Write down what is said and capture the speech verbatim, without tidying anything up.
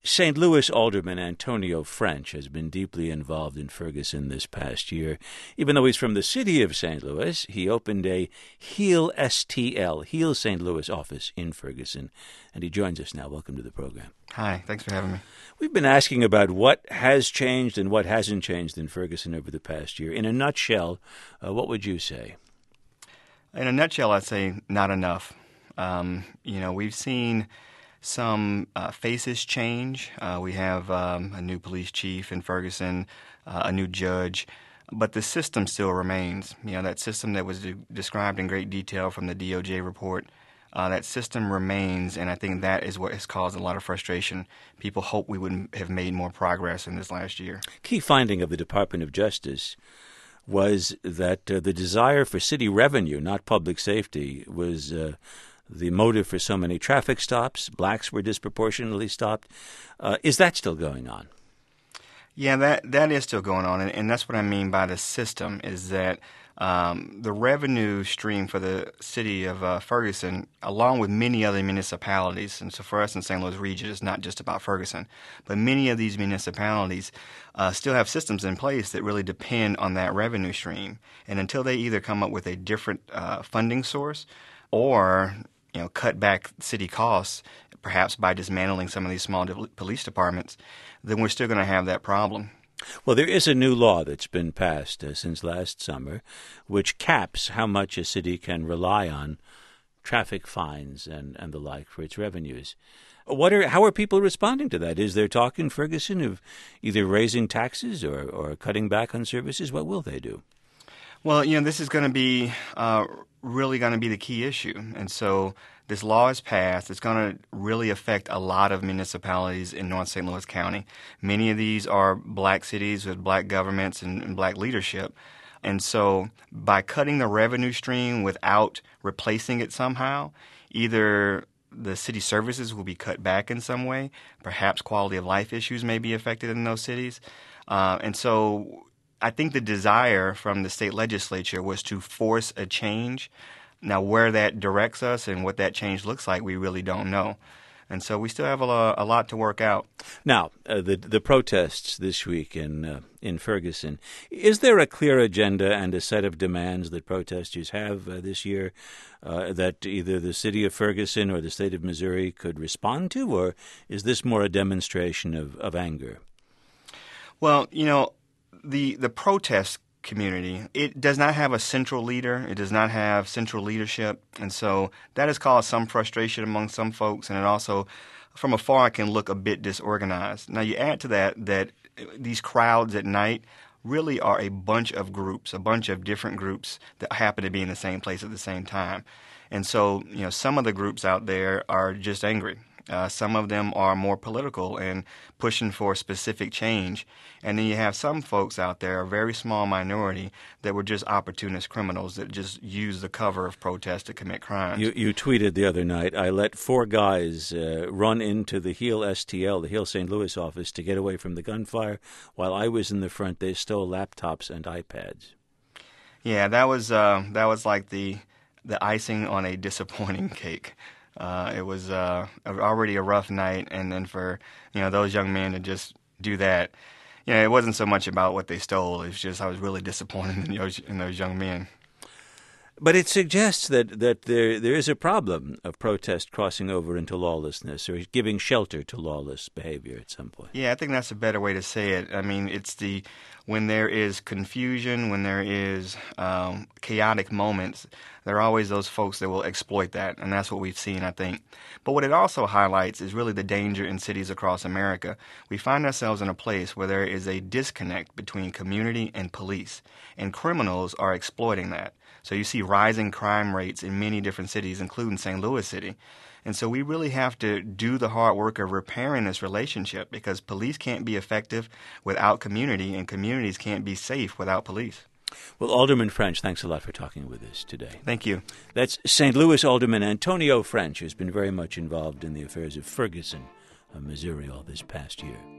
Saint Louis Alderman Antonio French has been deeply involved in Ferguson this past year. Even though he's from the city of Saint Louis, he opened a HEAL S T L, HEAL Saint Louis office in Ferguson, and he joins us now. Welcome to the program. Hi, thanks for having me. We've been asking about what has changed and what hasn't changed in Ferguson over the past year. In a nutshell, uh, what would you say? In a nutshell, I'd say not enough. Um, you know, we've seen some uh, faces change. Uh, we have um, a new police chief in Ferguson, uh, a new judge, but the system still remains. You know, that system that was de- described in great detail from the D O J report, uh, that system remains, and I think that is what has caused a lot of frustration. People hope we would have made more progress in this last year. Key finding of the Department of Justice was that uh, the desire for city revenue, not public safety, was uh, the motive for so many traffic stops. Blacks were disproportionately stopped. Uh, is that still going on? Yeah, that that is still going on, and, and that's what I mean by the system, is that um, the revenue stream for the city of uh, Ferguson, along with many other municipalities, and so for us in Saint Louis region, it's not just about Ferguson, but many of these municipalities uh, still have systems in place that really depend on that revenue stream. And until they either come up with a different uh, funding source or you know, cut back city costs, perhaps by dismantling some of these small de- police departments, then we're still going to have that problem. Well, there is a new law that's been passed uh, since last summer, which caps how much a city can rely on traffic fines and, and the like for its revenues. What are how are people responding to that? Is there talk in Ferguson of either raising taxes or, or cutting back on services? What will they do? Well, you know, this is going to be uh, really going to be the key issue. And so this law is passed. It's going to really affect a lot of municipalities in North Saint Louis County. Many of these are black cities with black governments and, and black leadership. And so by cutting the revenue stream without replacing it somehow, either the city services will be cut back in some way, perhaps quality of life issues may be affected in those cities. Uh, and so I think the desire from the state legislature was to force a change. Now, where that directs us and what that change looks like, we really don't know. And so we still have a, a lot to work out. Now, uh, the the protests this week in uh, in Ferguson, is there a clear agenda and a set of demands that protesters have uh, this year uh, that either the city of Ferguson or the state of Missouri could respond to, or is this more a demonstration of, of anger? Well, you know, The the protest community, it does not have a central leader. It does not have central leadership. And so that has caused some frustration among some folks. And it also, from afar, can look a bit disorganized. Now, you add to that that these crowds at night really are a bunch of groups, a bunch of different groups that happen to be in the same place at the same time. And so, you know, some of the groups out there are just angry. Uh, some of them are more political and pushing for specific change. And then you have some folks out there, a very small minority, that were just opportunist criminals that just use the cover of protest to commit crimes. You, you tweeted the other night, I let four guys uh, run into the HEAL S T L, the HEAL Saint Louis office, to get away from the gunfire. While I was in the front, they stole laptops and iPads. Yeah, that was uh, that was like the the icing on a disappointing cake. Uh, it was uh, already a rough night, and then for you know those young men to just do that, you know, it wasn't so much about what they stole. It was just I was really disappointed in those in those young men. But it suggests that, that there there is a problem of protest crossing over into lawlessness or giving shelter to lawless behavior at some point. Yeah, I think that's a better way to say it. I mean, it's the when there is confusion, when there is um, chaotic moments, there are always those folks that will exploit that, and that's what we've seen, I think. But what it also highlights is really the danger in cities across America. We find ourselves in a place where there is a disconnect between community and police, and criminals are exploiting that. So you see rising crime rates in many different cities, including Saint Louis City. And so we really have to do the hard work of repairing this relationship because police can't be effective without community, and communities can't be safe without police. Well, Alderman French, thanks a lot for talking with us today. Thank you. That's Saint Louis Alderman Antonio French, who's been very much involved in the affairs of Ferguson, Missouri, all this past year.